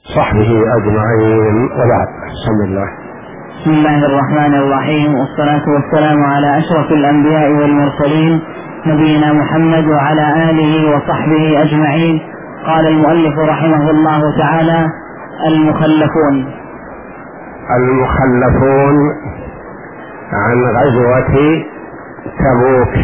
صحبه أجمعين، وبعد. بسم الله. بسم الله الرحمن الرحيم، والصلاة والسلام على أشرف الأنبياء والمرسلين نبينا محمد وعلى آله وصحبه أجمعين. قال المؤلف رحمه الله تعالى: المخلفون عن غزوة تبوك.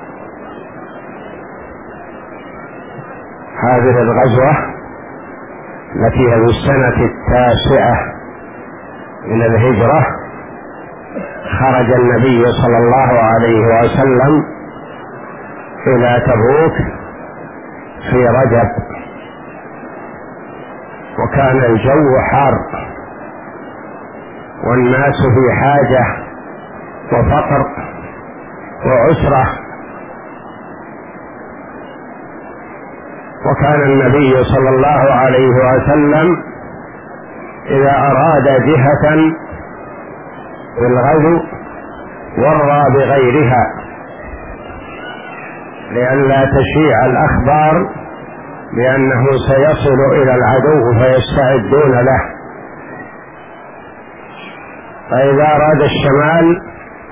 هذه الغزوة التي هي في السنة 9 من الهجرة خرج النبي صلى الله عليه وسلم إلى تبوك في رجب، وكان الجو حار والناس في حاجة وفقر وعسرة، وكان النبي صلى الله عليه وسلم إذا أراد جهة بالغزو ورى بغيرها لئلا تشيع الأخبار بأنه سيصل إلى العدو فيستعدون له. فإذا أراد الشمال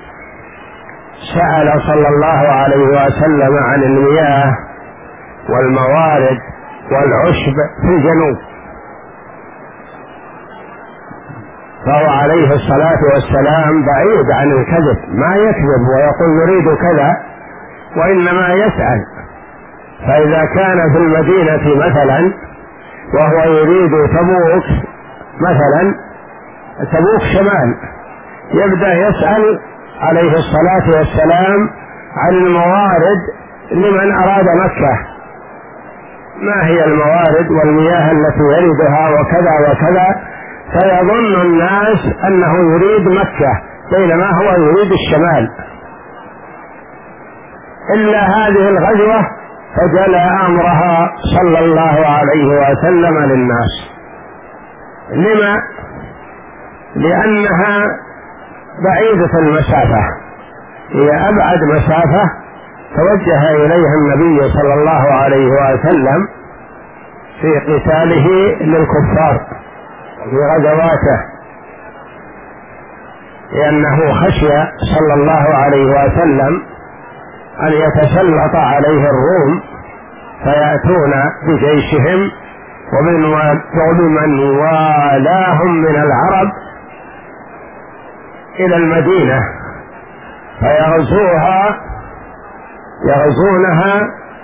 سأل صلى الله عليه وسلم عن المياه والموارد والعشب في الجنوب، فهو عليه الصلاة والسلام بعيد عن الكذب، ما يكذب ويقول نريد كذا، وإنما يسأل. فإذا كان في المدينة مثلا وهو يريد تبوك مثلا، تبوك شمال، يبدأ يسأل عليه الصلاة والسلام عن الموارد لمن أراد مكة، ما هي الموارد والمياه التي يردها وكذا وكذا، فيظن الناس أنه يريد مكة بينما هو يريد الشمال. إلا هذه الغزوة فجلى أمرها صلى الله عليه وسلم للناس. لما؟ لأنها بعيدة المسافة، هي أبعد مسافة توجه إليها النبي صلى الله عليه وسلم في قتاله للكفار في غزواته، لأنه خشي صلى الله عليه وسلم أن يتسلط عليه الروم فيأتون بجيشهم ومن والاهم من العرب إلى المدينة يغزونها،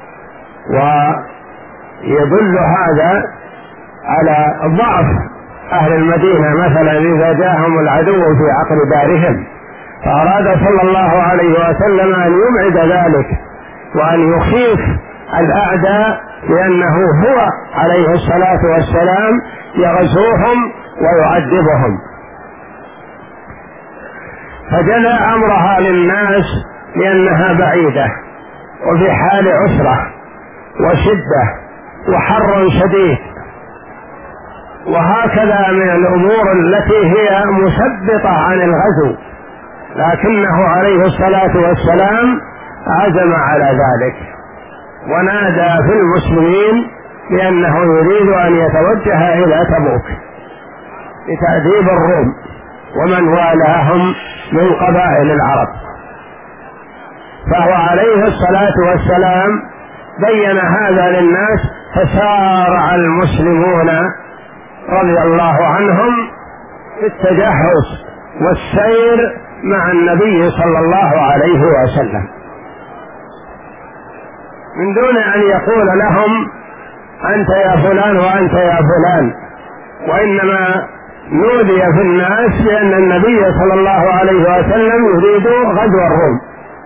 ويدل هذا على ضعف أهل المدينة مثلا إذا جاءهم العدو في عقر دارهم، فأراد صلى الله عليه وسلم أن يبعد ذلك وأن يخيف الأعداء، لأنه هو عليه الصلاة والسلام يغزوهم ويعذبهم. فجلى أمرها للناس لأنها بعيدة وفي حال عسرة وشدة وحر شديد، وهكذا من الأمور التي هي مثبطة عن الغزو، لكنه عليه الصلاة والسلام عزم على ذلك ونادى في المسلمين بأنه يريد أن يتوجه إلى تبوك لتأديب الروم ومن والاهم من قبائل العرب. فهو عليه الصلاة والسلام بين هذا للناس، فسارع المسلمون رضي الله عنهم في التجهز والسير مع النبي صلى الله عليه وسلم، من دون أن يقول لهم أنت يا فلان وأنت يا فلان، وإنما نودي في الناس لأن النبي صلى الله عليه وسلم يريد غزو الروم.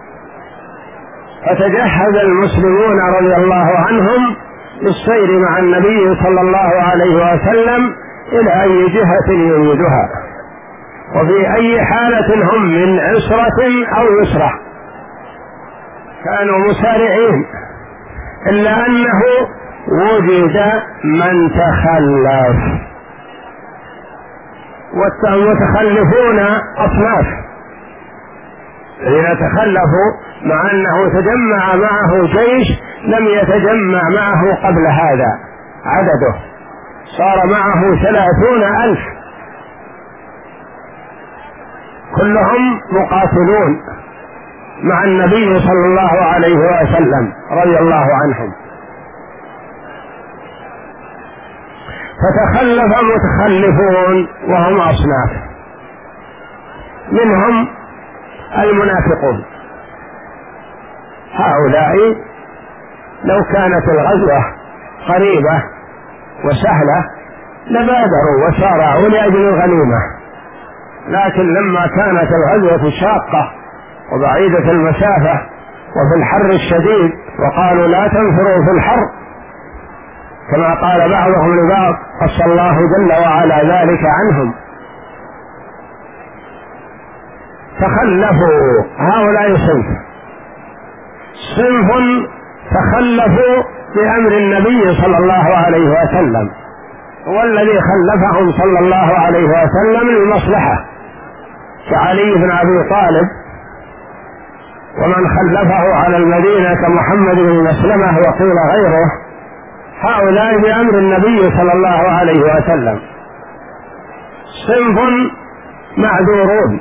فتجهز المسلمون رضي الله عنهم للسير مع النبي صلى الله عليه وسلم إلى أي جهة يريدها، وفي أي حالة هم من عسرة أو يسرة كانوا مسارعين، إلا أنه وجد من تخلف، والمتخلفون أصناف، الذين تخلفوا مع أنه تجمع معه جيش لم يتجمع معه قبل هذا عدده، صار معه 30,000 كلهم مقاتلون مع النبي صلى الله عليه وسلم رضي الله عنهم. فتخلف متخلفون وهم أصناف، منهم المنافقون. هؤلاء لو كانت الغزوة قريبة وسهلة لبادروا وسارعوا لأجل الغنيمة، لكن لما كانت الغزوة شاقة وبعيدة المسافة وفي الحر الشديد وقالوا لا تنفروا في الحر كما قال بعضهم لبعض قص الله جل وعلا ذلك عنهم، تخلفوا. هؤلاء صنف تخلفوا بأمر النبي صلى الله عليه وسلم، هو الذي خلفهم صلى الله عليه وسلم للمصلحة، كعلي بن أبي طالب، ومن خلفه على المدينة كمحمد بن مسلمة وقيل غيره. هؤلاء بأمر النبي صلى الله عليه وسلم. صنف معذورون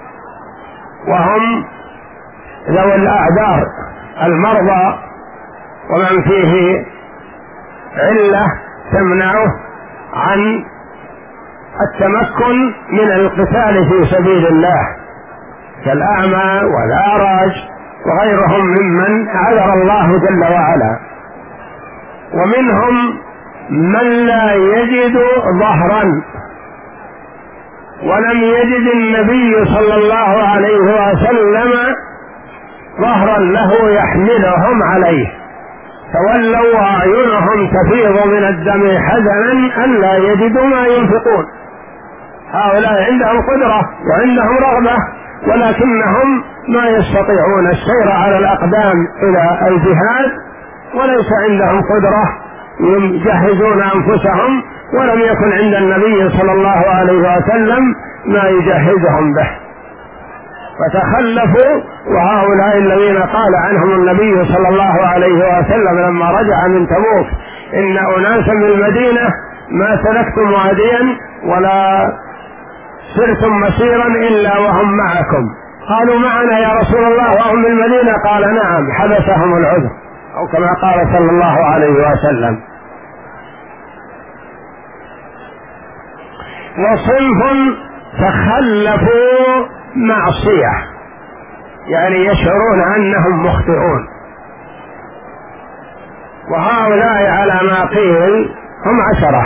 وهم ذوي الأعذار، المرضى ومن فيه علة تمنعه عن التمكن من القتال في سبيل الله، كالأعمى والأعرج وغيرهم ممن عذر الله جل وعلا. ومنهم من لا يجد ظهرا ولم يجد النبي صلى الله عليه وسلم ظهرا له يحملهم عليه، تولوا وأعينهم تفيض من الدم حزنا أن لا يجدوا ما ينفقون. هؤلاء عندهم قدرة وعندهم رغبة ولكنهم ما يستطيعون السير على الأقدام إلى الجهاد، وليس عندهم قدرة يجهزون أنفسهم، ولم يكن عند النبي صلى الله عليه وسلم ما يجهزهم به، فتخلفوا. وهؤلاء الذين قال عنهم النبي صلى الله عليه وسلم لما رجع من تبوك إن أناسا من المدينة ما سلكتم واديا ولا سرتم مسيرا إلا وهم معكم، قالوا معنا يا رسول الله وهم من المدينة؟ قال نعم، حبسهم العذر، أو كما قال صلى الله عليه وسلم. وصنف تخلفوا معصية، يعني يشعرون أنهم مخطئون، وهؤلاء على ما قيل هم 10.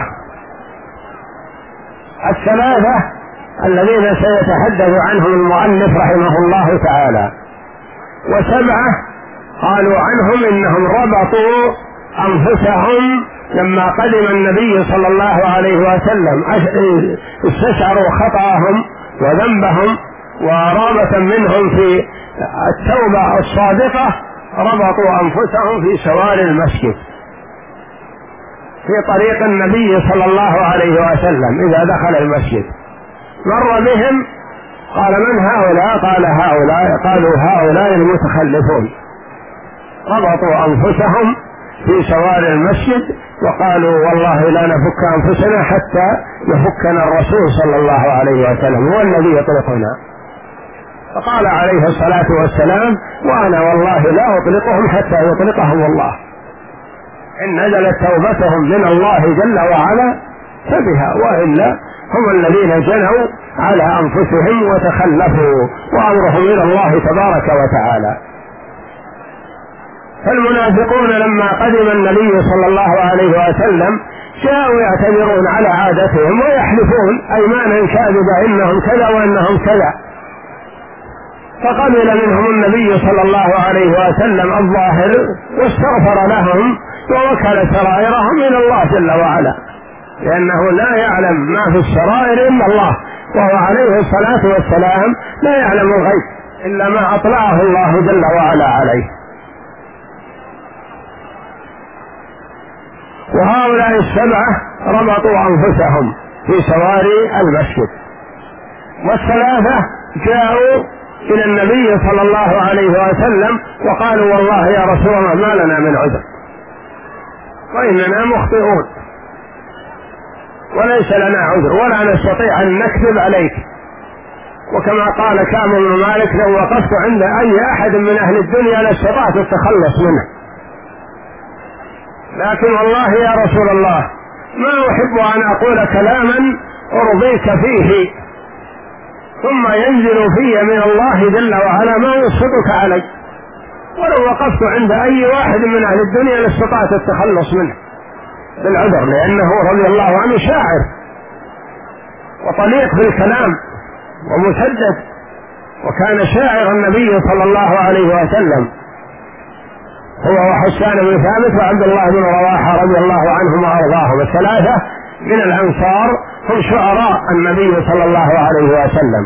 3 الذين سيتحدث عنهم المؤلف رحمه الله تعالى، 7 قالوا عنهم إنهم ربطوا أنفسهم لما قدم النبي صلى الله عليه وسلم، استشعروا خطأهم وذنبهم ورغبة منهم في التوبة الصادقة، ربطوا أنفسهم في سوار المسجد في طريق النبي صلى الله عليه وسلم. إذا دخل المسجد مر بهم قال من هؤلاء؟ قال هؤلاء، قالوا هؤلاء المتخلفون، ربطوا أنفسهم في سوار المسجد وقالوا والله لا نفك أنفسنا حتى يفكنا الرسول صلى الله عليه وسلم، هو الذي يطلقنا. فقال عليه الصلاة والسلام وأنا والله لا أطلقهم حتى يطلقهم الله، إن نزلت توبتهم من الله جل وعلا فبها، وإلا هم الذين جنوا على أنفسهم وتخلفوا وأمرهم إلى الله تبارك وتعالى. فالمنافقون لما قدم النبي صلى الله عليه وسلم جاءوا يعتذرون على عادتهم ويحلفون أيمانا كاذبة إنهم كذا وإنهم كذا، فقبل منهم النبي صلى الله عليه وسلم الظاهر واستغفر لهم ووكل سرائرهم إلى الله جل وعلا، لأنه لا يعلم ما في السرائر إلا الله، وهو عليه الصلاة والسلام لا يعلم الغيب إلا ما أطلعه الله جل وعلا عليه. وهؤلاء 7 ربطوا أنفسهم في سواري المسجد، 3 جاءوا إلى النبي صلى الله عليه وسلم وقالوا والله يا رسول الله ما لنا من عذر وإننا مخطئون، وليس لنا عذر ولا نستطيع أن نكذب عليك. وكما قال كعب بن مالك: لو وقفت عند أي أحد من أهل الدنيا لاستطعت التخلص منه، لكن والله يا رسول الله ما أحب أن أقول كلاما أرضيك فيه ثم ينزل في من الله جل وعلا ما يسخطك علي، ولو وقفت عند أي واحد من أهل الدنيا لاستطعت التخلص منه بالعذر، لأنه رضي الله عنه شاعر وطليق في الكلام ومسدد، وكان شاعر النبي صلى الله عليه وسلم هو وحسان بن ثابت وعبد الله بن رواحة رضي الله عنهم وأرضاهم، الثلاثة من الأنصار هم شعراء النبي صلى الله عليه وسلم.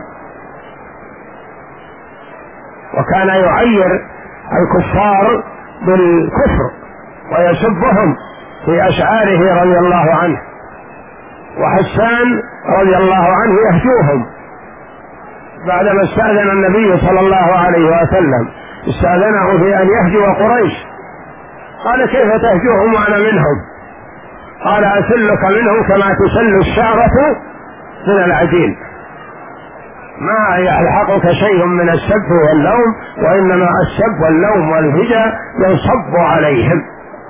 وكان يعير الكفار بالكفر ويسبهم في أشعاره رضي الله عنه، وحسان رضي الله عنه يهجوهم بعدما استأذن النبي صلى الله عليه وسلم، استأذنه في أن يهجو قريش، قال: كيف تهجوهم وأنا منهم؟ قال: أسلك منهم كما تسل الشعرة من العجين، ما يلحقك شيء من السب واللوم، وإنما السب واللوم والهجا ينصب عليهم.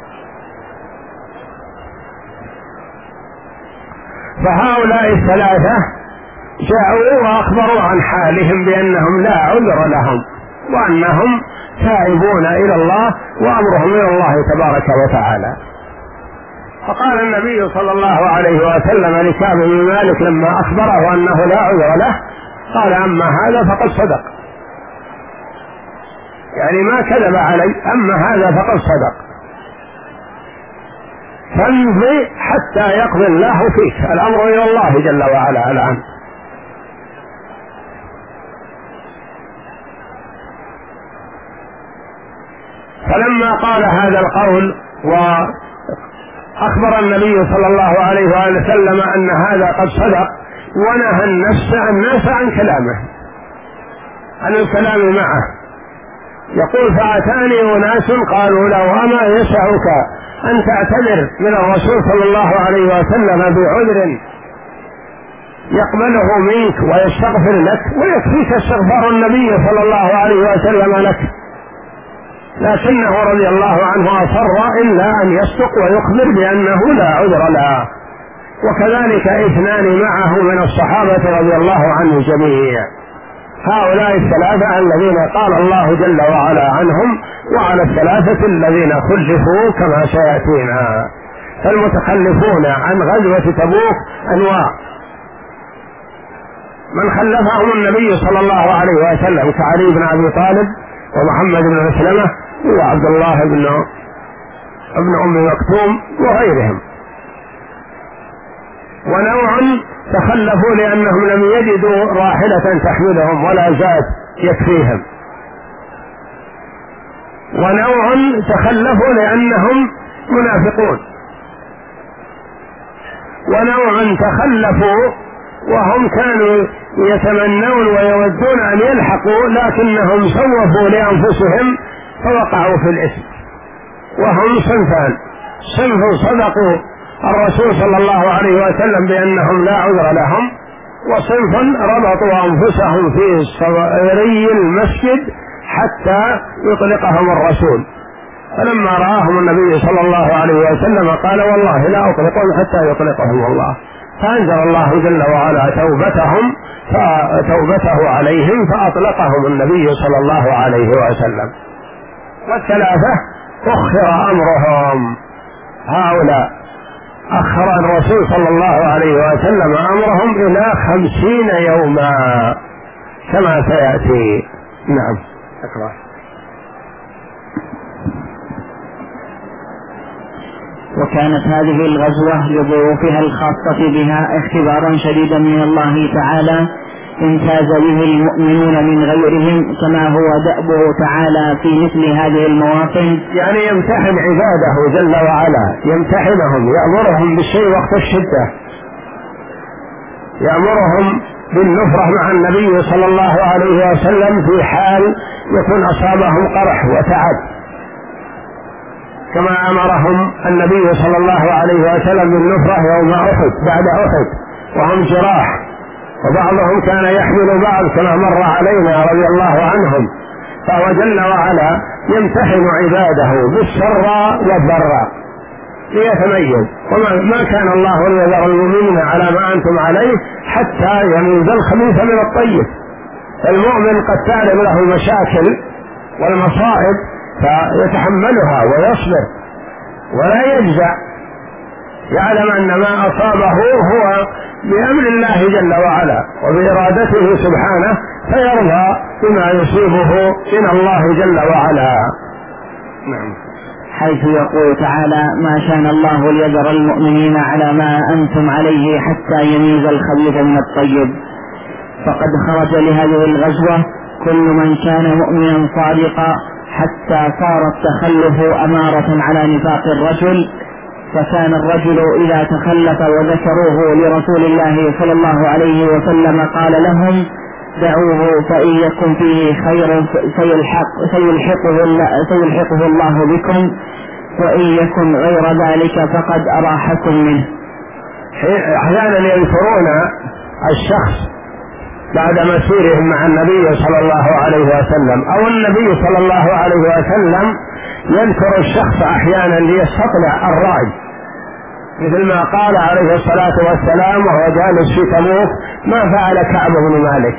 فهؤلاء الثلاثة جاءوا وأخبروا عن حالهم بأنهم لا عذر لهم وأنهم تائبون إلى الله وأمرهم إلى الله تبارك وتعالى. فقال النبي صلى الله عليه وسلم لكعب بن مالك لما أخبره أنه لا عذر له، قال: أما هذا فقد صدق، يعني ما كذب علي، أما هذا فقد صدق، فامضي حتى يقضي الله فيك، الأمر إلى الله جل وعلا الآن. فلما قال هذا القول وأخبر النبي صلى الله عليه وسلم أن هذا قد صدق، ونهى الناس عن كلامه، عن الكلام معه، يقول: فأتاني أناس قالوا له: أما يسعك أن تعتذر من الرسول صلى الله عليه وسلم بعذر يقبله منك ويستغفر لك، ويكفيك استغفار النبي صلى الله عليه وسلم لك، لكنه رضي الله عنه أصر إلا أن يصدق ويخبر بأنه لا عذر له. وكذلك اثنان معه من الصحابة رضي الله عنه جميعا، هؤلاء الثلاثة الذين قال الله جل وعلا عنهم، وعلى الثلاثة الذين خلفوا كما سيأتينا. فالمتخلفون عن غزوة تبوك أنواع: من خلفهم النبي صلى الله عليه وسلم كعلي بن أبي طالب ومحمد بن مسلمة وعبد الله بن أم مكتوم وغيرهم. ونوع تخلفوا لأنهم لم يجدوا راحلة تحملهم ولا زاد يكفيهم. ونوع تخلفوا لأنهم منافقون. ونوع تخلفوا وهم كانوا يتمنون ويودون أن يلحقوا لكنهم سوفوا لأنفسهم فوقعوا في الإثم. وهم صنفان: صنف صدقوا الرسول صلى الله عليه وسلم بأنهم لا عذر لهم، وصنف ربطوا أنفسهم في صواري المسجد حتى يطلقهم الرسول، فلما رآهم النبي صلى الله عليه وسلم قال: والله لا أطلقهم حتى يطلقهم الله، فأنزل الله جل وعلا توبته عليهم فأطلقهم النبي صلى الله عليه وسلم. والثلاثة أخر أمرهم، هؤلاء أخر الرسول صلى الله عليه وسلم أمرهم إلى 50 يوما كما سيأتي. نعم، اقرأ. وكانت هذه الغزوة لظروفها الخاصة بها اختبارا شديدا من الله تعالى امتاز به المؤمنون من غيرهم، كما هو دأبه تعالى في مثل هذه المواطن، يعني يمتحن عباده جل وعلا، يمتحنهم، يأمرهم بالشيء وقت الشدة، يأمرهم بالنفرة مع النبي صلى الله عليه وسلم في حال يكون أصابهم قرح وتعب، كما أمرهم النبي صلى الله عليه وسلم بالنفرة يوم أحد بعد أحد وهم جراح، وبعضهم كان يحمل بعض كما مر علينا رضي الله عنهم. فهو جل وعلا يمتحن عباده بالسراء والضراء ليتميز، وما كان الله ليذر المؤمنين على ما أنتم عليه حتى يميز الخبيث من الطيب. المؤمن قد تعرض له المشاكل والمصائب فيتحملها ويصبر ولا يجزع، يعلم أن ما أصابه هو بأمر الله جل وعلا وبإرادته سبحانه، فيرضى بما يصيبه من الله جل وعلا. نعم. حيث يقول تعالى: ما كان الله ليذر المؤمنين على ما أنتم عليه حتى يميز الخبيث من الطيب. فقد خرج لهذه الغزوة كل من كان مؤمنا صادقا، حتى صار التخلف أمارة على نفاق الرجل. فكان الرجل إذا تخلف وذكروه لرسول الله صلى الله عليه وسلم قال لهم: دعوه فإن يكن فيه خير سيلحقه الله بكم، وإن يكن غير ذلك فقد أراحكم منه. أحيانا يذكرون الشخص بعد مسيرهم مع النبي صلى الله عليه وسلم، أو النبي صلى الله عليه وسلم يذكر الشخص أحيانا ليستطلع الرأي، مثل ما قال عليه الصلاة والسلام وهو جالس في تبوك: ما فعل كعب بن مالك؟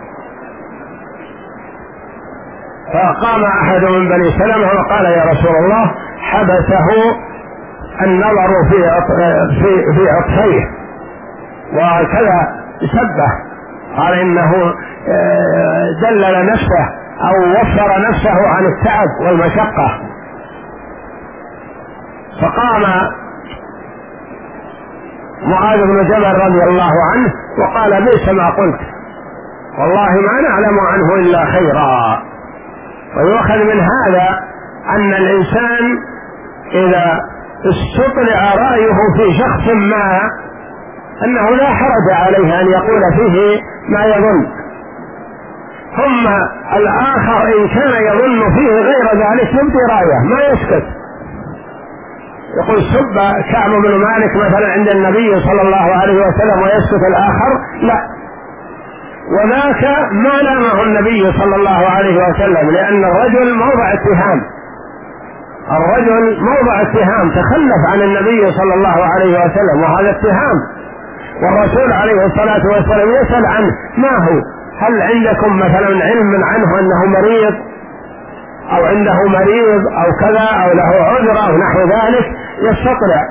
فقام أحد من بني سلمة وقال: يا رسول الله، حبسه النظر في عطفيه وكذا سبه، قال إنه دلل نفسه أو وفر نفسه عن التعب والمشقة. فقام معاذ بن جبل رضي الله عنه وقال: بئس ما قلت، والله ما نعلم عنه إلا خيرا. ويؤخذ من هذا أن الإنسان إذا استطلع رأيه في شخص ما أنه لا حرج عليه أن يقول فيه ما يظن، ثم الآخر إن كان يظن فيه غير ذلك يبدي رأيه ما يسكت، يقول سب كعب بن مالك مثلا عند النبي صلى الله عليه وسلم ويسكت الآخر، لا، وذاك ما لامه النبي صلى الله عليه وسلم، لأن الرجل موضع اتهام، الرجل موضع اتهام، تخلف عن النبي صلى الله عليه وسلم وهذا اتهام، والرسول عليه الصلاة والسلام يسأل عنه: ما هو؟ هل عندكم مثلا علم عنه أنه مريض أو عنده مريض أو كذا أو له عذر أو نحو ذلك؟ يستطلع.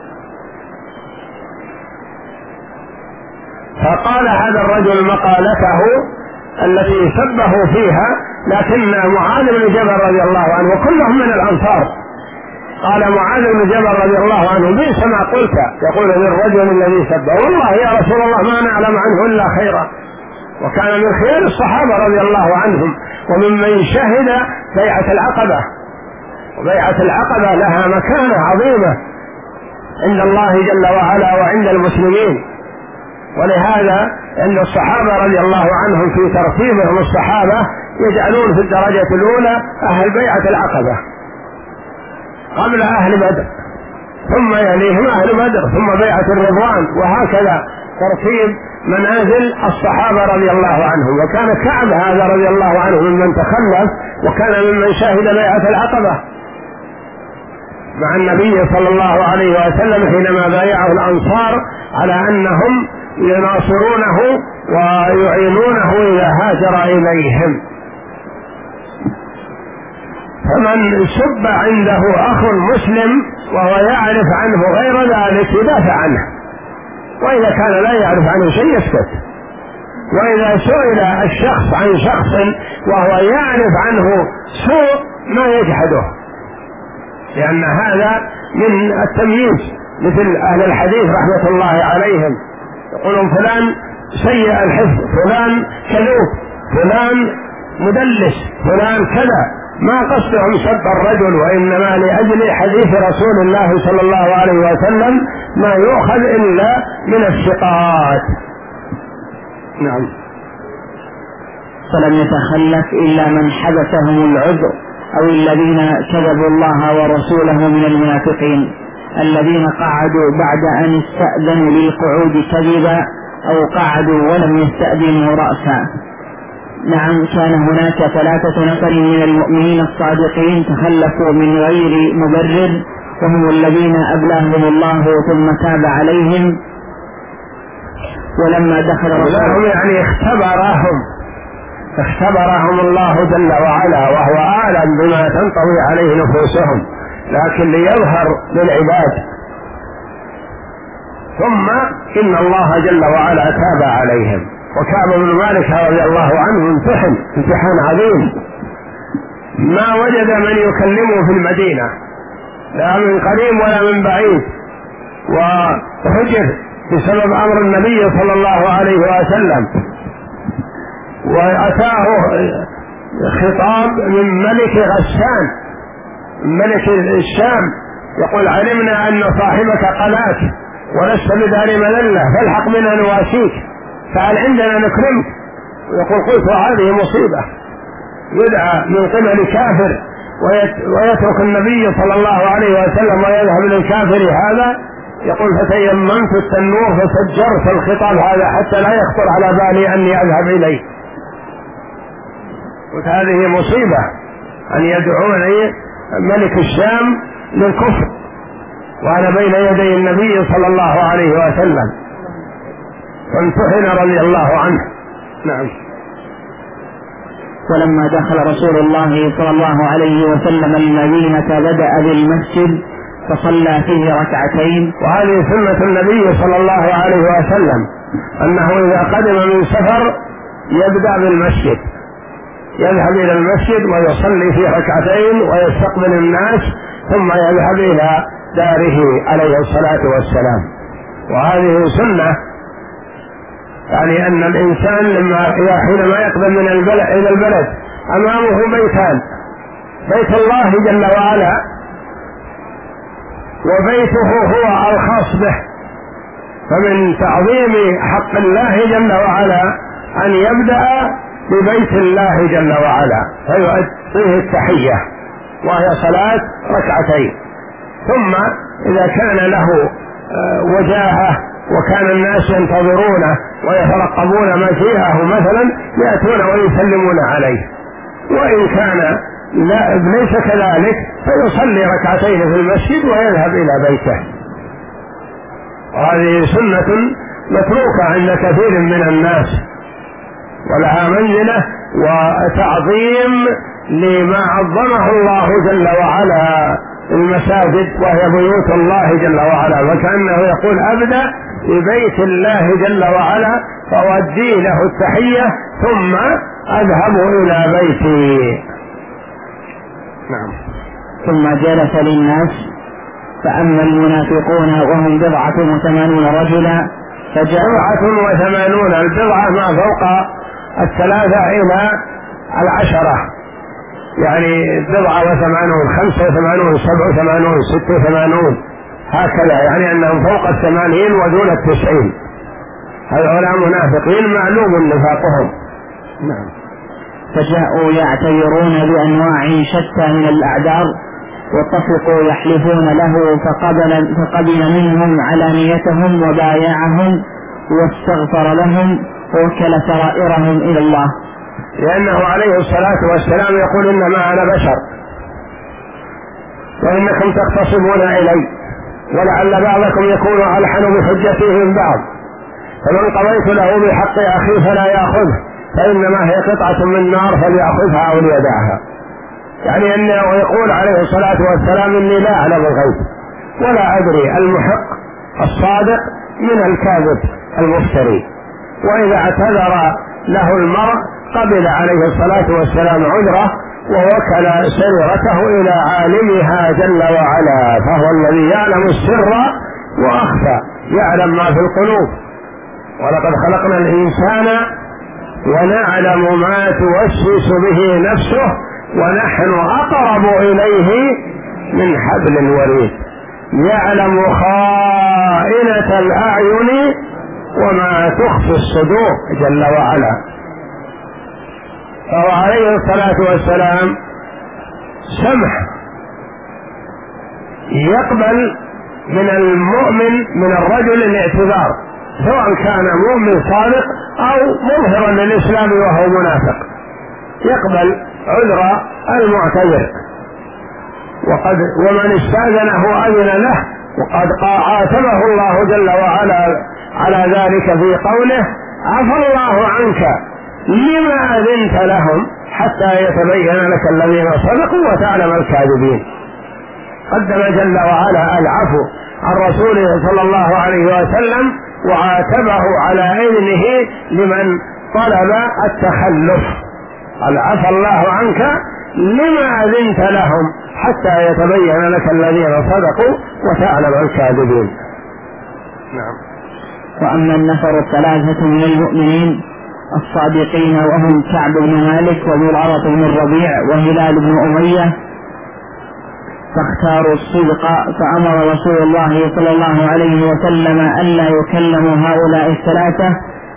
فقال هذا الرجل مقالته التي سبه فيها، لكن معاذ بن جبل رضي الله عنه وكلهم من الأنصار، قال معاذ بن جبل رضي الله عنه: بئس ما قلت، يقول للرجل الذي سبه: والله يا رسول الله ما نعلم عنه إلا خيرا. وكان من خيار الصحابة رضي الله عنهم وممن شهد بيعة العقبة، وبيعة العقبة لها مكانة عظيمة عند الله جل وعلا وعند المسلمين، ولهذا أن الصحابة رضي الله عنهم في ترتيبهم الصحابة يجعلون في الدرجة الأولى أهل بيعة العقبة قبل أهل بدر، ثم يليهم أهل بدر، ثم بيعة الرضوان، وهكذا ترتيب منازل الصحابة رضي الله عنهم. وكان كعب هذا رضي الله عنه ممن تخلف، وكان ممن شهد بيعة العقبة مع النبي صلى الله عليه وسلم حينما بايعه الأنصار على أنهم يناصرونه ويعينونه إذا هاجر إليهم. فمن سب عنده أخ مسلم وهو يعرف عنه غير ذلك يدافع عنه، وإذا كان لا يعرف عنه شيء يسكت. وإذا سئل الشخص عن شخص وهو يعرف عنه سوء ما يجحده، لأن هذا من التمييز، مثل أهل الحديث رحمة الله عليهم يقولون فلان سيء الحفظ، فلان كذوب، فلان مدلس، فلان كذا، ما قصدهم سب الرجل، وإنما لأجل حديث رسول الله صلى الله عليه وسلم ما يؤخذ إلا من الثقات. نعم. فلم يتخلف إلا من حبسهم العذر أو الذين كذبوا الله ورسوله من المنافقين الذين قعدوا بعد أن استأذنوا للقعود كذبا أو قعدوا ولم يستأذنوا رأسا. نعم، كان هناك 3 نفر من المؤمنين الصادقين تخلفوا من غير مبرر، وهم الذين أبلاهم الله ثم تاب عليهم. ولما دخل أبلاهم يعني اختبرهم الله جل وعلا، وهو أعلم بما تنطوي عليه نفوسهم، لكن ليظهر للعباد. ثم إن الله جل وعلا تاب عليهم. وكعب بن مالك رضي الله عنه امتحان عظيم، ما وجد من يكلمه في المدينة لا من قريب ولا من بعيد، وهجر بسبب أمر النبي صلى الله عليه وسلم، وأتاه خطاب من ملك غسان ملك الشام يقول: علمنا أن صاحبك قلاك ولست بدار مذلة، فالحق بنا نواسيك، فهل عندنا نكرمك؟ ويقول: قلت هذه مصيبة، يدعى من قبل كافر ويترك النبي صلى الله عليه وسلم ويذهب للكافر هذا. يقول: فتيممت التنور فسجرت الخطاب هذا حتى لا يخطر على بالي أني أذهب إليه. وهذه مصيبة أن يدعوني ملك الشام للكفر وأنا بين يدي النبي صلى الله عليه وسلم، فامتحن رضي الله عنه. نعم. ولما دخل رسول الله صلى الله عليه وسلم المدينة بدأ بالمسجد فصلى فيه 2 وهذه سنة النبي صلى الله عليه وسلم، أنه إذا قدم من سفر يبدأ بالمسجد، يذهب إلى المسجد ويصلي فيه 2 ويستقبل الناس ثم يذهب إلى داره عليه الصلاة والسلام. وهذه سنة، يعني أن الإنسان حينما يقدم من البلد إلى البلد أمامه بيتان: بيت الله جل وعلا وبيته هو الخاص به، فمن تعظيم حق الله جل وعلا أن يبدأ ببيت الله جل وعلا فيؤديه التحية وهي صلاة 2. ثم إذا كان له وجاهة وكان الناس ينتظرونه ويترقبون مجيئه مثلا يأتون ويسلمون عليه، وإن كان ليس كذلك فيصلي 2 في المسجد ويذهب إلى بيته. وهذه سنة متروكة عند كثير من الناس، ولها منزلة وتعظيم لما عظمه الله جل وعلا المساجد، وهي بيوت الله جل وعلا، وكأنه يقول: أبدأ ببيت الله جل وعلا فأؤدي له التحية ثم أذهب إلى بيتي. نعم. ثم جلس للناس، فأما المنافقون وهم 87 رجلا 87، البضعة ما فوق 3 إلى 10، يعني 87 85 87 86 هكذا، يعني أنهم فوق 80 ودون 90. هؤلاء منافقين معلوم نفاقهم. نعم. فجاءوا يعتذرون بأنواع شتى من الأعذار، واتفقوا يحلفون له، فقبل منهم علانيتهم وبايعهم واستغفر لهم ووكل سرائرهم إلى الله، لأنه عليه الصلاة والسلام يقول: إنما أنا بشر وإنكم تختصمون إلي، ولعل بعضكم يكون ألحن بحجته من بعض، فمن قضيت له بحق أخيه فلا يأخذه، فإنما هي قطعة من نار فليأخذها أو ليدعها. يعني أنه يقول عليه الصلاة والسلام: إني لا أعلم الغيب ولا أدري المحق الصادق من الكاذب المفتري. وإذا اعتذر له المرء قبل عليه الصلاة والسلام عذره ووكل سريرته إلى عالمها جل وعلا، فهو الذي يعلم السر وأخفى، يعلم ما في القلوب. ولقد خلقنا الإنسان ونعلم ما توسوس به نفسه ونحن أقرب إليه من حبل الوريد، يعلم خائنة الأعين وما تخفي الصدور جل وعلا. فهو عليه الصلاة والسلام سمح يقبل من المؤمن من الرجل الاعتذار، سواء كان مؤمن صادق أو مظهرا للإسلام وهو منافق، يقبل عذر المعتذر. ومن استأذنه أذن له، وقد عاتبه الله جل وعلا على ذلك في قوله: عفى الله عنك لما أذنت لهم حتى يتبين لك الذين صدقوا وتعلم الكاذبين. قدم جل وعلا العفو عن رسوله صلى الله عليه وسلم، وعاتبه على إذنه لمن طلب التخلف. قال: عفى الله عنك لما أذنت لهم حتى يتبين لك الذين صدقوا وتعلم الكاذبين. نعم. وأما النفر الثلاثة من المؤمنين الصادقين وهم كعب بن مالك وزرارة بن الربيع وهلال بن أمية فاختاروا الصدق، فأمر رسول الله صلى الله عليه وسلم ألا يكلموا هؤلاء الثلاثة،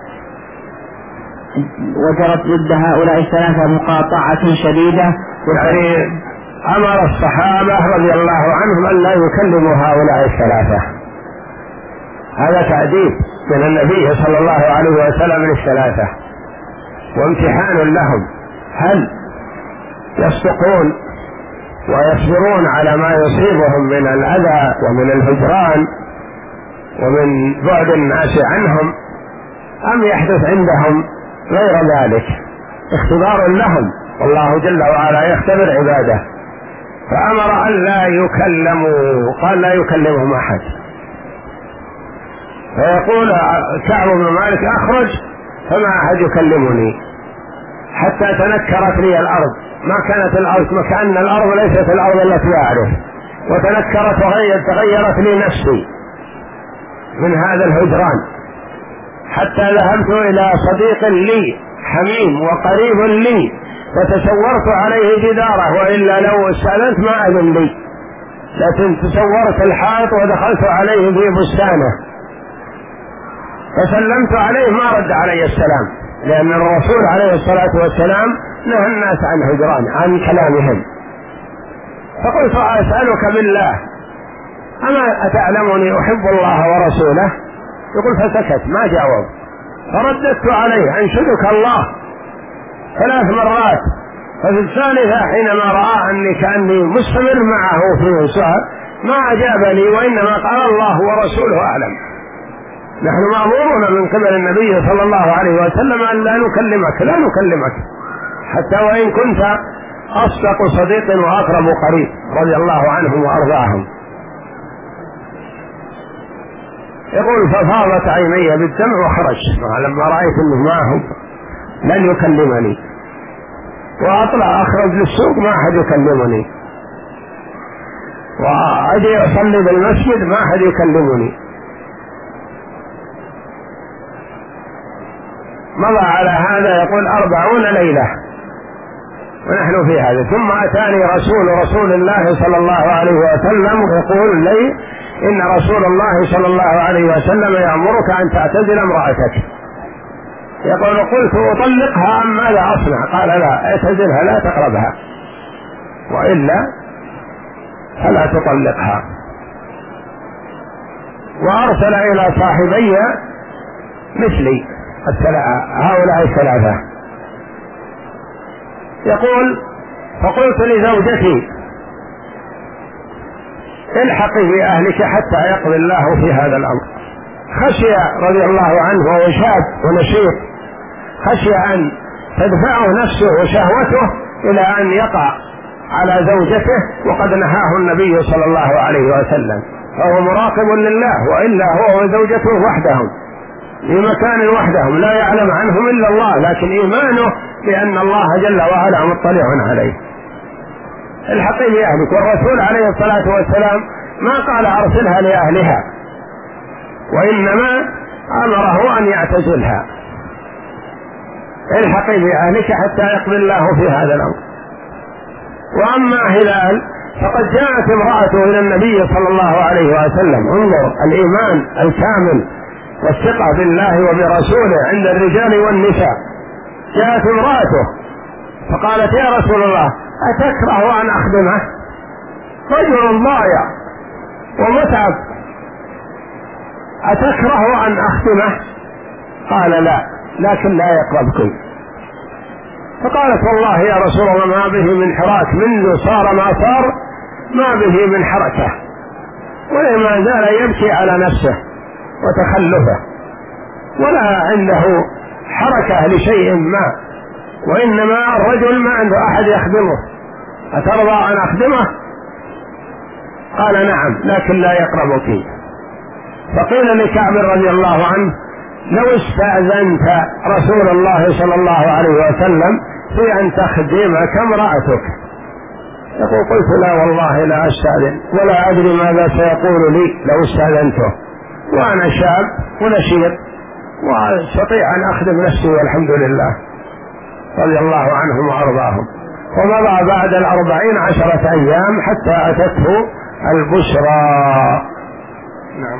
وجرت ضد هؤلاء الثلاثة مقاطعة شديدة. يعني أمر الصحابة رضي الله عنهم ألا يكلموا هؤلاء الثلاثة. هذا تأديب من النبي صلى الله عليه وسلم للثلاثة وامتحان لهم، هل يصدقون ويصبرون على ما يصيبهم من الأذى ومن الهجران ومن بعد الناس عنهم، أم يحدث عندهم غير ذلك. اختبار لهم، والله جل وعلا يختبر عباده. فأمر أن لا يكلموا، قال: لا يكلمهم أحد. فيقول كعب بن مالك: أخرج فما أحد يكلمني حتى تنكرت لي الأرض، ما كانت الأرض، كأن الأرض ليست الأرض التي أعرف، وتنكرت تغيرت لي نفسي من هذا الهجران، حتى ذهبت إلى صديق لي حميم وقريب لي فتسورت عليه جداره، وإلا لو استأذنت ما أذن لي، لكن تسورت الحائط ودخلت عليه في بستانه فسلمت عليه، ما رد علي السلام، لأن الرسول عليه الصلاة والسلام نهى الناس عن هجران، عن كلامهم. فقلت: أسألك بالله أما أتعلمني أحب الله ورسوله؟ يقول: فسكت ما جاوب. فرددت عليه: أنشدك الله 3 مرات. ففي الثالثة حينما رأى أني كأني مستمر معه في سؤال ما أجابني، وإنما قال: الله ورسوله أعلم. نحن مأمورون من قبل النبي صلى الله عليه وسلم أن لا نكلمك حتى وإن كنت أصدق صديق وأقرب قريب، رضي الله عنهم وأرضاهم. يقول: ففاضت عيني بالدمع وخرج لما رأيت أنه معهم لن يكلمني، وأطلع أخرج للسوق ما أحد يكلمني، وأجي أصلي بالمسجد ما أحد يكلمني. مضى على هذا يقول 40 ليلة ونحن في هذا، ثم أتاني رسول الله صلى الله عليه وسلم يقول لي: إن رسول الله صلى الله عليه وسلم يأمرك أن تعتزل امرأتك. يقول: قلت: أطلقها أم ماذا أصنع؟ قال: لا، اعتزلها، لا تقربها، وإلا فلا تطلقها. وأرسل إلى صاحبي مثلي هؤلاء الثلاثة. يقول: فقلت لزوجتي: الحقي بأهلك حتى يقضي الله في هذا الأمر. خشي رضي الله عنه وهو شاب ونشيط، خشي أن تدفعه نفسه وشهوته إلى أن يقع على زوجته، وقد نهاه النبي صلى الله عليه وسلم، فهو مراقب لله، وإلا هو وزوجته وحدهم في مكان وحدهم لا يعلم عنهم إلا الله، لكن إيمانه بأن الله جل وعلا مطلع عليه. الحقي بأهلك. والرسول عليه الصلاة والسلام ما قال أرسلها لأهلها، وإنما أمره أن يعتزلها. الحقي بأهلك حتى يقضي الله في هذا الأمر. وأما هلال فقد جاءت امرأته إلى النبي صلى الله عليه وسلم، انظر الإيمان الكامل والثقة بالله وبرسوله عند الرجال والنساء. جاءت امرأته فقالت: يا رسول الله أتكره أن أخدمه؟ رجل ضايع ومتعب، أتكره أن أخدمه؟ قال لا، لكن لا يقربكم. فقالت والله يا رسول الله ما به من حراك، منذ صار ما صار ما به من حركة، ولما زال يبكي على نفسه وتخلفه، ولا عنده حركة لشيء ما، وإنما الرجل ما عنده أحد يخدمه. أترضى أن أخدمه؟ قال نعم، لكن لا يقربك. فقيل لكعب رضي الله عنه لو استأذنت رسول الله صلى الله عليه وسلم في أن تخدمك امرأتك؟ يقول قلت لا والله لا أستأذن، ولا أدري ماذا سيقول لي لو استأذنته، وأنا شاب ونشيط وأستطيع أن أخدم نفسي والحمد لله، رضي الله عنهم وأرضاهم. ومضى بعد 40 أيام حتى أتته البشرى. نعم.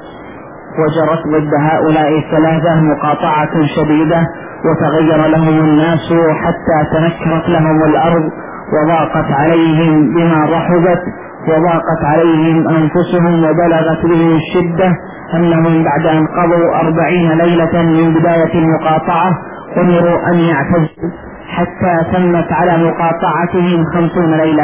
وجرت ضد هؤلاء الثلاثة مقاطعة شديدة، وتغير لهم الناس حتى تنكرت لهم الأرض، وضاقت عليهم بما رحبت، وضاقت عليهم أنفسهم، وبلغت بهم الشدة أنهم بعد أن قضوا 40 ليلة من بداية المقاطعة أمروا أن يعتزلوا حتى تمت على مقاطعتهم 50 ليلة.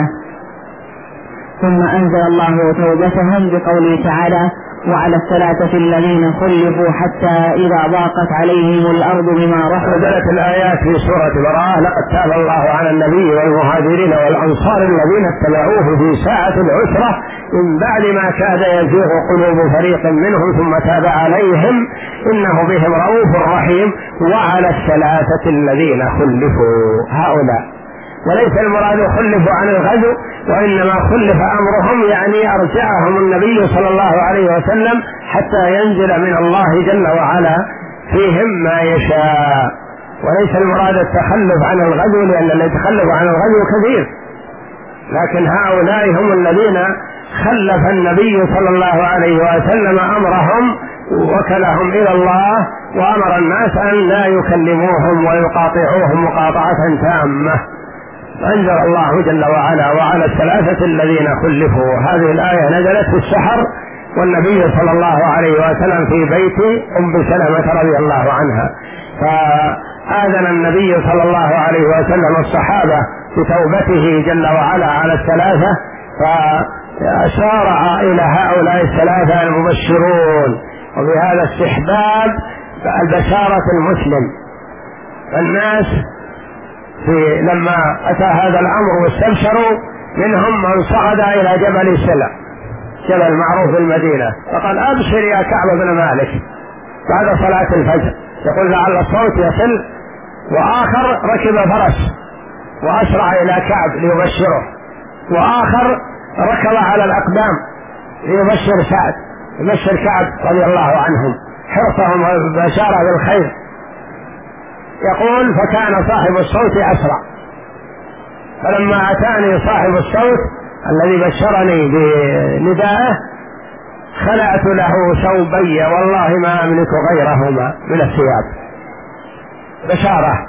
ثم أنزل الله توبتهم بقوله تعالى: وعلى الثلاثة الذين خلفوا حتى إذا ضاقت عليهم الأرض بما رحبت. نزلت الآيات في سورة براءة: لقد تاب الله على النبي والمهاجرين والأنصار الذين اتبعوه في ساعة العسرة من بعد ما كاد يزيغ قلوب فريق منهم ثم تاب عليهم إنه بهم رؤوف رحيم. وعلى الثلاثة الذين خلفوا، هؤلاء وليس المراد خلفوا عن الغزو، وإنما خلف أمرهم، يعني أرجعهم النبي صلى الله عليه وسلم حتى ينزل من الله جل وعلا فيهم ما يشاء. وليس المراد التخلف عن الغزو، لأن الذي يتخلف عن الغزو كثير، لكن هؤلاء هم الذين خلف النبي صلى الله عليه وسلم أمرهم، وكلهم إلى الله، وأمر الناس أن لا يكلموهم ويقاطعوهم مقاطعة تامة. أنزل الله جل وعلا: وعلى الثلاثة الذين خلفوا. هذه الآية نزلت في السحر، والنبي صلى الله عليه وسلم في بيت أم سلمة رضي الله عنها، فآذن النبي صلى الله عليه وسلم الصحابة بتوبته جل وعلا على الثلاثة، فأشار إلى هؤلاء الثلاثة المبشرون. وبهذا استحباب البشارة المسلم. الناس لما أتى هذا الأمر واستبشروا، منهم من صعد إلى جبل سلع، جبل معروف في المدينة، فقال: أبشر يا كعب بن مالك، بعد صلاة الفجر، يقول لعل الصوت يصل. وآخر ركب فرس وأسرع إلى كعب ليبشره، وآخر ركب على الأقدام ليبشر سعد، يبشر كعب رضي الله عنهم، حرصهم وبشارة بالخير. يقول: فكان صاحب الصوت أسرع، فلما أتاني صاحب الصوت الذي بشرني بندائه خلعت له ثوبي والله ما أملك غيرهما من الثياب. بشارة.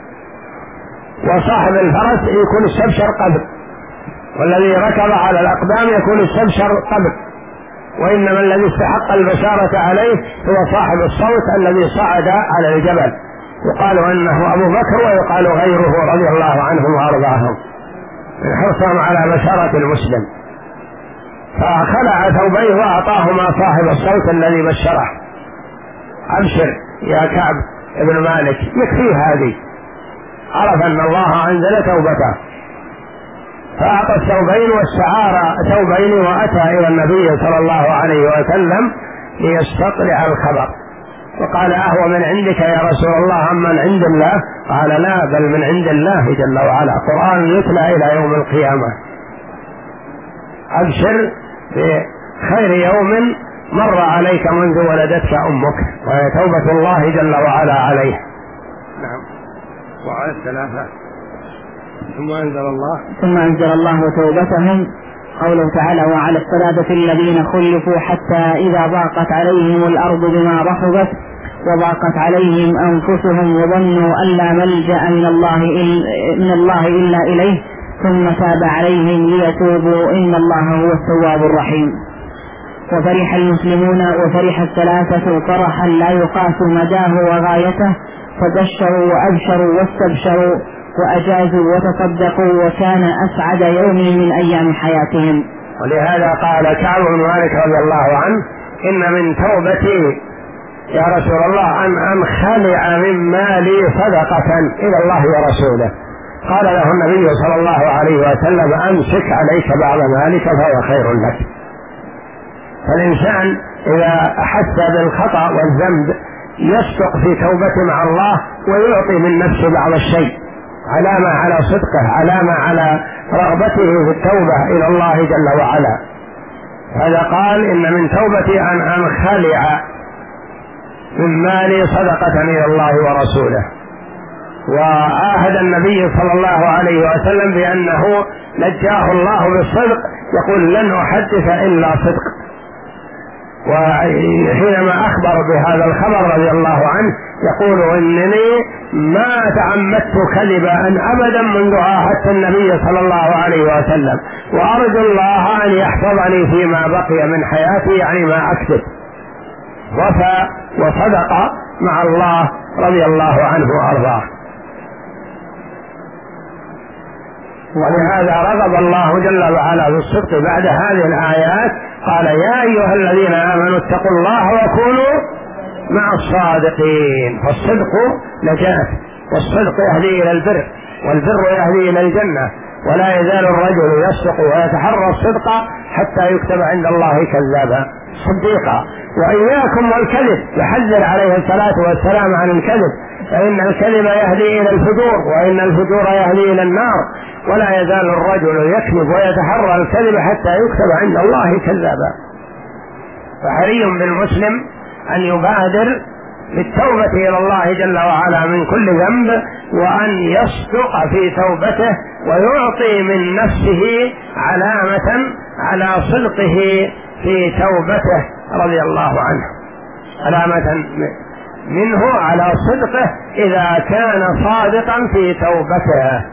وصاحب الفرس يكون استبشر قبل، والذي ركب على الأقدام يكون استبشر قبل، وإنما الذي استحق البشارة عليه هو صاحب الصوت الذي صعد على الجبل، يقال أنه أبو بكر ويقال غيره رضي الله عنهم وأرضاهم، من حرصهم على بشارة المسلم. فخلع ثوبيه وأعطاهما صاحب الصوت الذي بشره: أبشر يا كعب ابن مالك، يكفيه هذه. عرف أن الله أنزل توبته، فأعطى الثوبين واستعار ثوبين، وأتى إلى النبي صلى الله عليه وسلم ليستطلع الخبر، وقال: أهو من عندك يا رسول الله أم من عند الله؟ قال: لا، بل من عند الله جل وعلا، قرآن يتلى إلى يوم القيامة. أبشر بخير يوم مر عليك منذ ولدتك أمك، وهي توبة الله جل وعلا عليه. نعم. وعلى الثلاثة. ثم أنزل الله توبتهم، قوله تعالى: وعلى الثلاثة الذين خلفوا حتى إذا ضاقت عليهم الأرض بما رحبت وضاقت عليهم أنفسهم وظنوا أن لا ملجأ من الله إلا إليه ثم تاب عليهم ليتوبوا إن الله هو التواب الرحيم. وفرح المسلمون وفرح الثلاثة فرحا لا يقاس مداه وغايته، فبشروا وأبشروا واستبشروا وأجازوا وتصدقوا، وكان أسعد يوم من أيام حياتهم. ولهذا قال كعب بن مالك رضي الله عنه: إن من توبتي يا رسول الله أن أنخلع من مالي صدقة إلى الله ورسوله. قال له النبي صلى الله عليه وسلم: أمسك عليك بعض مالك فهو خير لك. فالإنسان إذا أحس بالخطأ والذنب يصدق في توبته مع الله ويعطي من نفسه بعض الشيء، علامة على صدقه، علامة على رغبته في التوبة إلى الله جل وعلا. هذا قال: إن من توبتي أن أنخلع من مالي صدقة إلى الله ورسوله. وعاهد النبي صلى الله عليه وسلم بأنه نجاه الله بالصدق، يقول: لن أحدث إلا صدق. وحينما أخبر بهذا الخبر رضي الله عنه يقول: إنني ما تعمدت كذبا أبدا منذ عاهدت النبي صلى الله عليه وسلم، وأرجو الله أن يحفظني فيما بقي من حياتي، يعني ما أكذب. وفى وصدق مع الله رضي الله عنه وأرضاه. ولهذا رغب الله جل وعلا بالصدق بعد هذه الآيات، قال: يا أيها الذين آمنوا اتقوا الله وكونوا مع الصادقين. فالصدق نجاة، والصدق يهدي إلى البر، والبر يهدي إلى الجنة. ولا يزال الرجل يصدق ويتحرى الصدق حتى يكتب عند الله كذابا صديقا. وإياكم والكذب، يحذر عليه الصلاة والسلام عن الكذب، فإن الكذب يهدي إلى الفجور، وإن الفجور يهدي إلى النار. ولا يزال الرجل يكذب ويتحرى الكذب حتى يكتب عند الله كذابا. فحري بالمسلم أن يبادر بالتوبة إلى الله جل وعلا من كل ذنب، وأن يصدق في توبته، ويعطي من نفسه علامة على صدقه في توبته رضي الله عنه، علامة منه على صدقه إذا كان صادقا في توبته.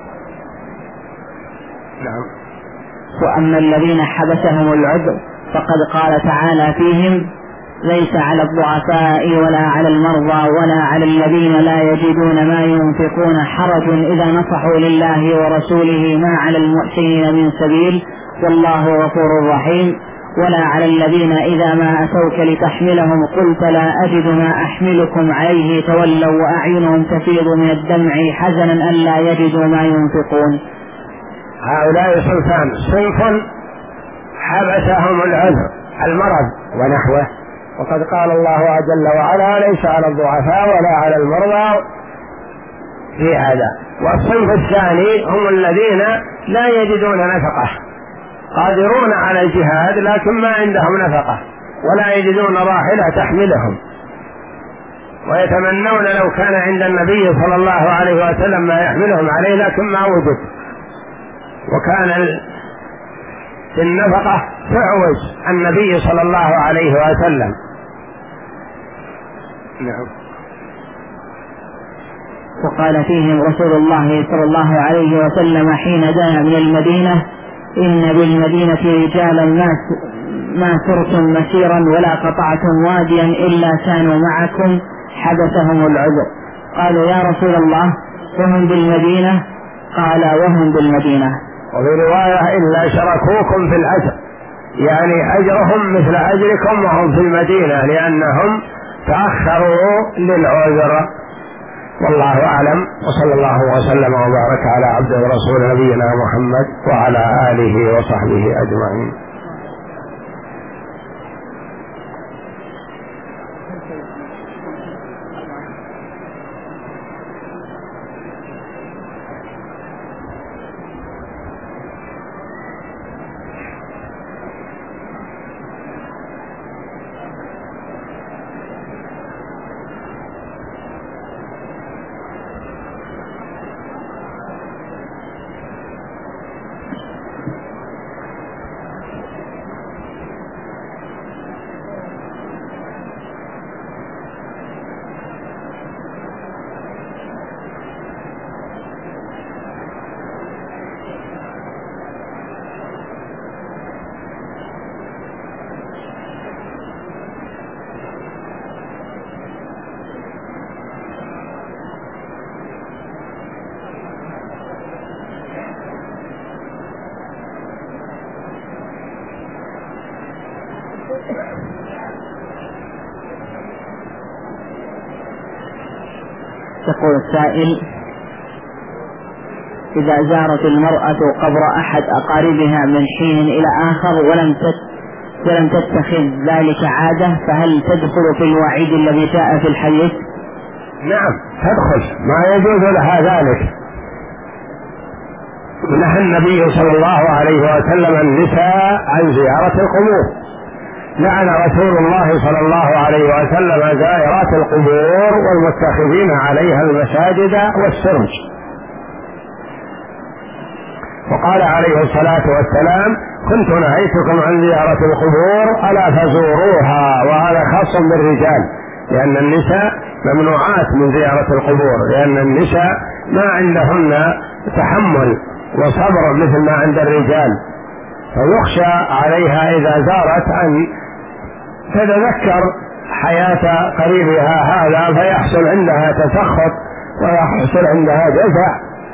نعم. وأما الذين حبسهم العذر فقد قال تعالى فيهم: ليس على الضعفاء ولا على المرضى ولا على الذين لا يجدون ما ينفقون حرج إذا نصحوا لله ورسوله ما على المحسنين من سبيل والله غفور رحيم، ولا على الذين إذا ما أتوك لتحملهم قلت لا أجد ما أحملكم عليه تولوا وأعينهم تفيض من الدمع حزنا ألا يجدوا ما ينفقون. هؤلاء صنفان: صنف حبسهم العذر، المرض ونحوه، وقد قال الله جل وعلا: ليس على الضعفاء ولا على المرضى في هذا. والصنف الثاني هم الذين لا يجدون نفقة، قادرون على الجهاد لكن ما عندهم نفقة، ولا يجدون راحلة تحملهم، ويتمنون لو كان عند النبي صلى الله عليه وسلم ما يحملهم عليه لكن ما وجد. وكان في النفقة تعوز النبي صلى الله عليه وسلم. نعم. وقال فيهم رسول الله صلى الله عليه وسلم حين دنا من المدينة: إن بالمدينة رجالا ما سرتم مسيرا ولا قطعتم واديا إلا كانوا معكم حبسهم العذر. قالوا: يا رسول الله وهم بالمدينة؟ قال: وهم بالمدينة. وفي رواية: إلا شركوكم في الأجر، يعني أجرهم مثل أجركم وهم في المدينة، لأنهم تأخروا للعذر. والله أعلم، وصلى الله وسلم وبارك على عبده ورسوله نبينا محمد وعلى آله وصحبه أجمعين. يقول السائل: إذا زارت المرأة قبر أحد أقاربها من حين إلى آخر ولم تتخذ ذلك عادة، فهل تدخل في الوعيد الذي جاء في الحديث؟ نعم تدخل، ما يجوز لها ذلك. نهى النبي صلى الله عليه وسلم النساء عن زيارة القبور، لعن رسول الله صلى الله عليه وسلم زائرات القبور والمتخذين عليها المساجد والسرج. وقال عليه الصلاة والسلام: كنت نهيتكم عن زيارة القبور ألا فزوروها، وهذا خاص بالرجال، لأن النساء ممنوعات من زيارة القبور، لأن النساء ما عندهن تحمل وصبر مثل ما عند الرجال، فيخشى عليها إذا زارت أن تتذكر حياة قريبها هذا فيحصل عندها تسخط ويحصل عندها جزع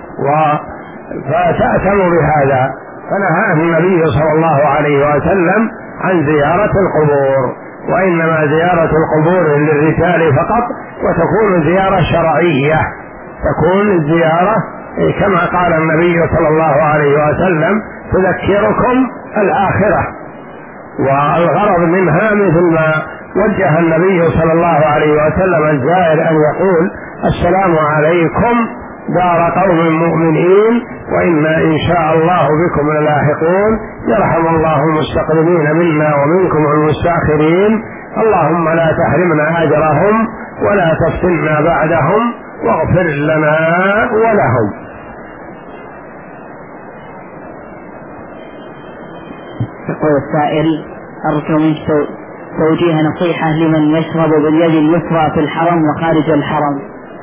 فتأثم بهذا، فنهاه النبي صلى الله عليه وسلم عن زيارة القبور، وإنما زيارة القبور للرجال فقط، وتكون زيارة شرعية، تكون الزيارة كما قال النبي صلى الله عليه وسلم: تذكركم الآخرة. والغرض منها مثل ما وجه النبي صلى الله عليه وسلم الزائر أن يقول: السلام عليكم دار قوم مؤمنين وإنا إن شاء الله بكم للاحقون، يرحم الله المستقدمين منا ومنكم المستأخرين، اللهم لا تحرمنا أجرهم ولا تفتنا بعدهم واغفر لنا ولهم. يقول السائل: أرجو منك توجيه نصيحة لمن يشرب باليد اليسرى في الحرم وخارج الحرم.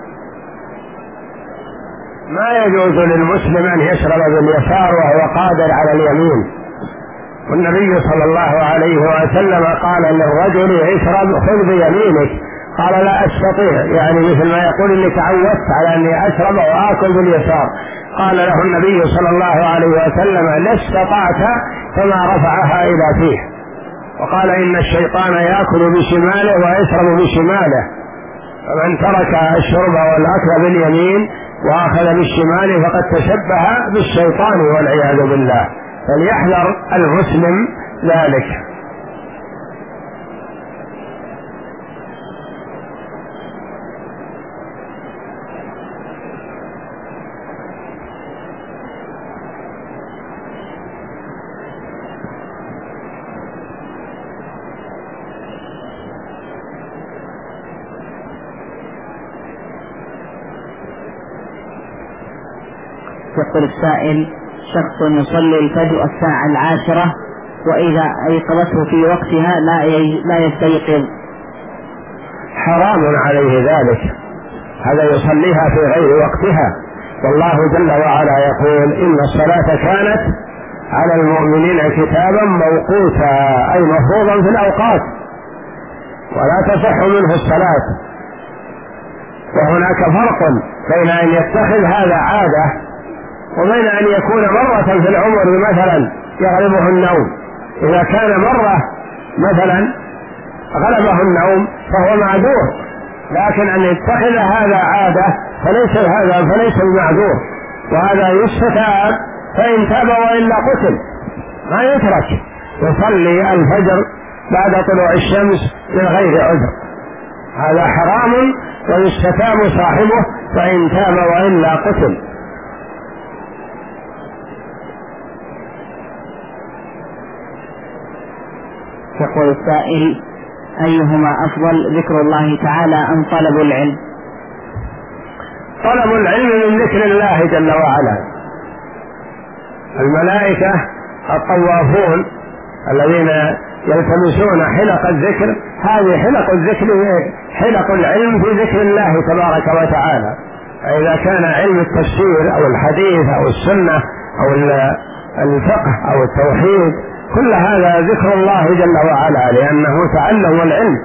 ما يجوز للمسلم أن يشرب باليسار وهو قادر على اليمين، والنبي صلى الله عليه وسلم قال للرجل: اشرب خذ بيمينك، قال: لا أستطيع، يعني مثل ما يقول إني تعودت على أني أشرب وآكل باليسار. قال له النبي صلى الله عليه وسلم: لا استطعت، فما رفعها إلى فيه. وقال: إن الشيطان يأكل بشماله ويشرب بشماله، فمن ترك الشرب والأكل باليمين وأخذ بالشمال فقد تشبه بالشيطان والعياذ بالله، فليحذر المسلم ذلك. يقول السائل: شخص يصلي الفجر الساعة 10 وإذا أيقظته في وقتها لا يستيقظ، حرام عليه ذلك، هذا يصليها في غير وقتها، والله جل وعلا يقول: إن الصلاة كانت على المؤمنين كتابا موقوتا، أي مفروضا في الأوقات، ولا تصح منه الصلاة. وهناك فرق بين أن يتخذ هذا عادة وبين أن يكون مرة في العمر مثلا يغلبه النوم. إذا كان مرة مثلا غلبه النوم فهو معذور، لكن أن يتخذ هذا عادة فليس بمعذور، وهذا يستتاب، فإن تاب وإلا قتل، ما يترك يصلي الفجر بعد طلوع الشمس من غير عذر، هذا حرام ويستتاب صاحبه، فإن تاب وإلا قتل. يقول السائل: أيهما أفضل، ذكر الله تعالى أم طلب العلم؟ طلب العلم من ذكر الله جل وعلا. الملائكة الطوافون الذين يلتمسون حلق الذكر، هذه حلق الذكر حلق العلم في ذكر الله تبارك وتعالى. فإذا كان علم التفسير أو الحديث أو السنة أو الفقه أو التوحيد، كل هذا ذكر الله جل وعلا، لأنه تعلم العلم.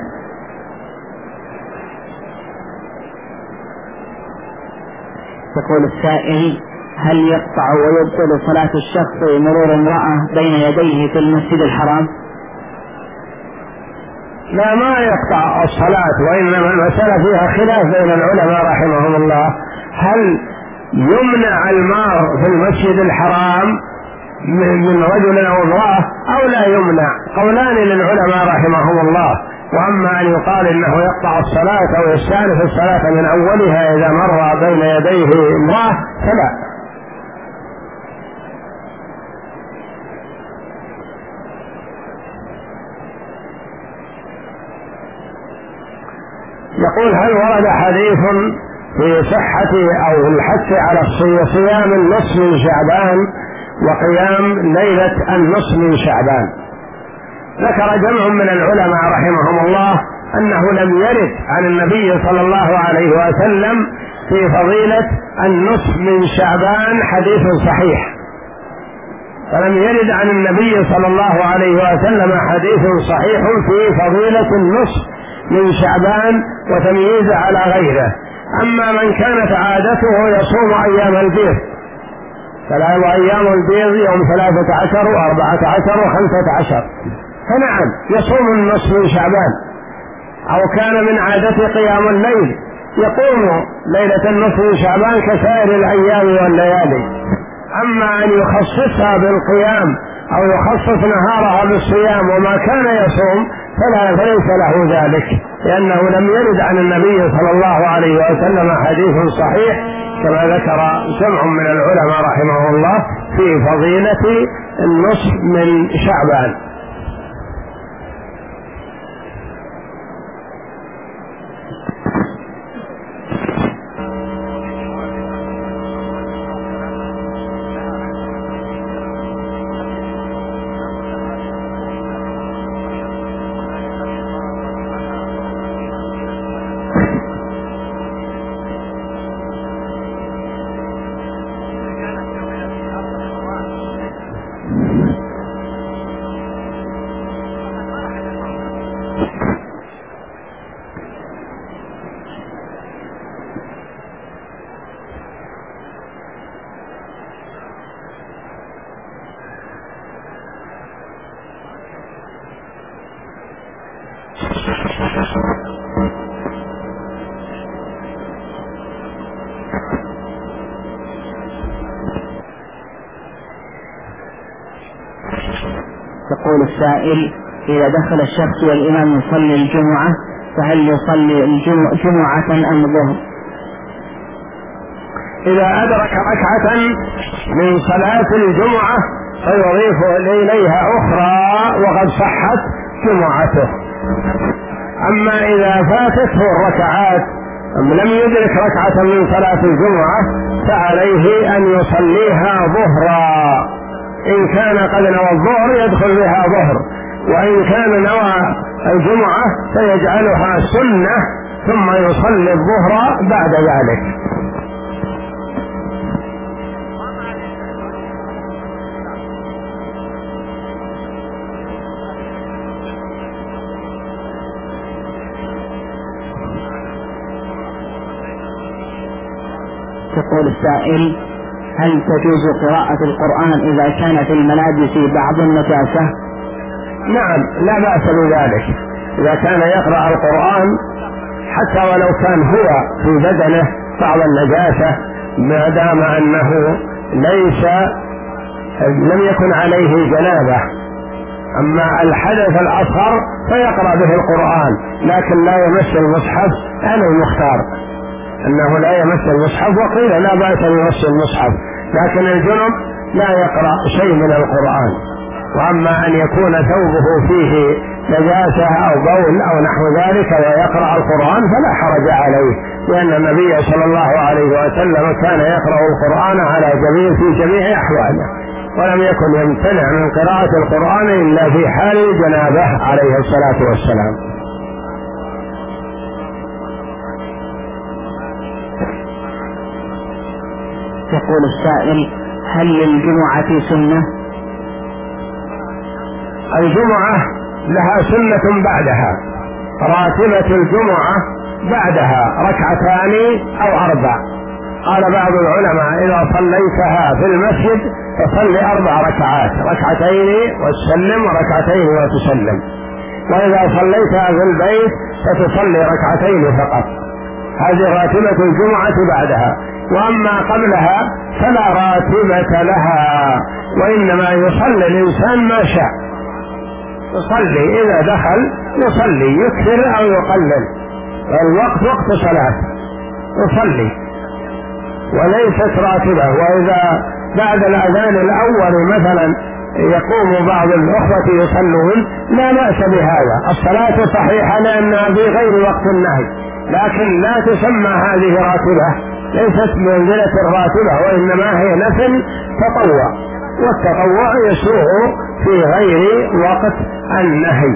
يقول السائل: هل يقطع ويبطل صلاة الشخص مرور امرأة بين يديه في المسجد الحرام؟ لا، ما يقطع الصلاة، وإنما المسألة فيها خلاف بين العلماء رحمهم الله، هل يمنع المار في المسجد الحرام من رجل أو امرأة أو لا يمنع؟ قولان للعلماء رحمهم الله. وأما أن يقال إنه يقطع الصلاة أو يستأنف الصلاة من أولها إذا مر بين يديه امرأة فلا. يقول: هل ورد حديث في صحة أو الحث على صيام النصف من شعبان وقيام ليلة النصف من شعبان؟ ذكر جمع من العلماء رحمهم الله أنه لم يرد عن النبي صلى الله عليه وسلم في فضيلة النصف من شعبان حديث صحيح، فلم يرد عن النبي صلى الله عليه وسلم حديث صحيح في فضيلة النصف من شعبان وتمييز على غيره. أما من كانت عادته يصوم أيام البيض، فلا أيام البيض يوم 13 و14 و15، فنعم يصوم النصف من شعبان، أو كان من عادته قيام الليل يقوم ليلة النصف من شعبان كسائر الأيام والليالي. أما أن يخصصها بالقيام أو يخصص نهارها بالصيام وما كان يصوم فليس له ذلك، لأنه لم يرد عن النبي صلى الله عليه وسلم حديث صحيح كما ذكر جمع من العلماء رحمه الله في فضيلة النصف من شعبان. يقول السائل: إذا دخل الشخص والإمام يصلي الجمعة فهل يصلي جمعة أم ظهر؟ إذا أدرك ركعة من صلاة الجمعة فيضيف إليها أخرى وقد صحت جمعته. أما إذا فاتته الركعات لم يدرك ركعة من صلاة الجمعة فعليه أن يصليها ظهرا، إن كان قد نوى الظهر يدخل بها ظهر، وإن كان نوى الجمعة فيجعلها سنة ثم يصلي الظهر بعد ذلك. يقول السائل: هل تجوز قراءة القرآن إذا كان في الملابس بعض النجاسة؟ نعم، لا بأس بذلك. إذا كان يقرأ القرآن حتى ولو كان هو في بدنه بعض النجاسة ما دام أنه لم يكن عليه جنابة. أما الحدث الأصغر فيقرأ به القرآن لكن لا يمس المصحف، أنا المختار أنه لا يمس المصحف، وقيل لا بأس بمس المصحف، لكن الجنب لا يقرأ شيء من القرآن. وأما أن يكون ثوبه فيه نجاسة أو بول أو نحو ذلك ويقرأ القرآن فلا حرج عليه، لأن النبي صلى الله عليه وسلم كان يقرأ القرآن على في جميع أحواله، ولم يكن يمتنع من قراءة القرآن إلا في حال الجنابة عليه الصلاة والسلام. يقول السائل: هل للجمعة سنة؟ الجمعة لها سنة بعدها، راتبة الجمعة بعدها ركعتان أو 4. قال بعض العلماء: إذا صليتها في المسجد فصلي 4 ركعات، ركعتين وتسلم وركعتين وتسلم. وإذا صليتها في البيت فتصلي ركعتين فقط، هذه راتبة الجمعة بعدها، وأما قبلها فلا راتبة لها، وإنما يصلي الإنسان ما شاء، يصلي إذا دخل يصلي يكثر أو يقلل، الوقت وقت صلاة يصلي وليست راتبة. وإذا بعد الأذان الأول مثلا يقوم بعض الأخوة يصلون لا بأس بهذا، الصلاة صحيحة لأنها في غير وقت النهي، لكن لا تسمى هذه راتبة، ليست منزلة الراتبة، وإنما هي نفل تطوع، والتطوع يسوغ في غير وقت النهي.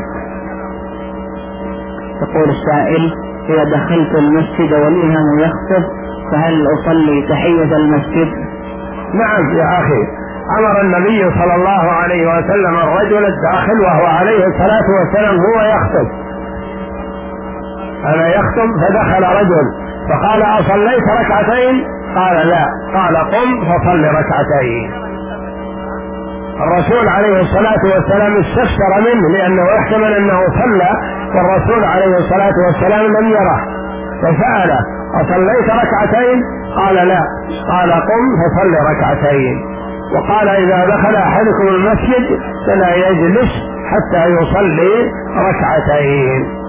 يقول السائل: إذا دخلت المسجد والإمام يخطب فهل أصلي تحية المسجد؟ نعم يا أخي، أمر النبي صلى الله عليه وسلم الرجل الداخل وهو عليه الصلاة والسلام هو يخطب، أنا يخطب فدخل رجل فقال: أصليت ركعتين؟ قال: لا. قال: قم فصل ركعتين. الرسول عليه الصلاة والسلام استفسر منه لأنه يحتمل أنه صلى والرسول عليه الصلاة والسلام لم يره، فسأله: أصليت ركعتين؟ قال: لا. قال: قم فصل ركعتين. وقال: إذا دخل أحدكم المسجد فلا يجلس حتى يصلي ركعتين.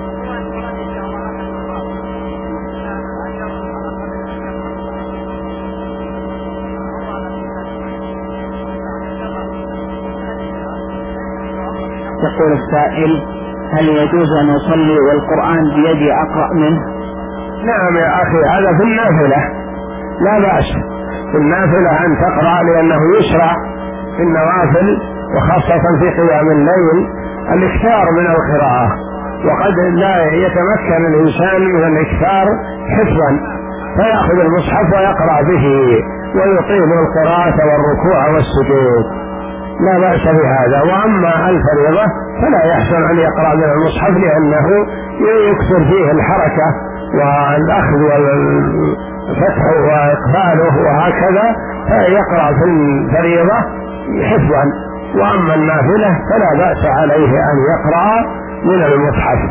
يقول السائل: هل يجوز أن أصلي والقرآن بيدي أقرأ منه؟ نعم يا أخي، هذا في النافلة لا بأس، في النافلة أن تقرأ، لأنه يشرع في النوافل وخاصة في قيام الليل الإكثار من القراءة، وقد لا يتمكن الإنسان من الإكثار حفظا فيأخذ المصحف ويقرأ به ويطيل القراءة والركوع والسجود، لا بأس بهذا. وأما الفريضة فلا يحسن أن يقرأ من المصحف لأنه يكثر فيه الحركة والأخذ والفتح وإقباله وهكذا، فيقرأ في الفريضة حفظا، وأما النافلة فلا بأس عليه أن يقرأ من المصحف.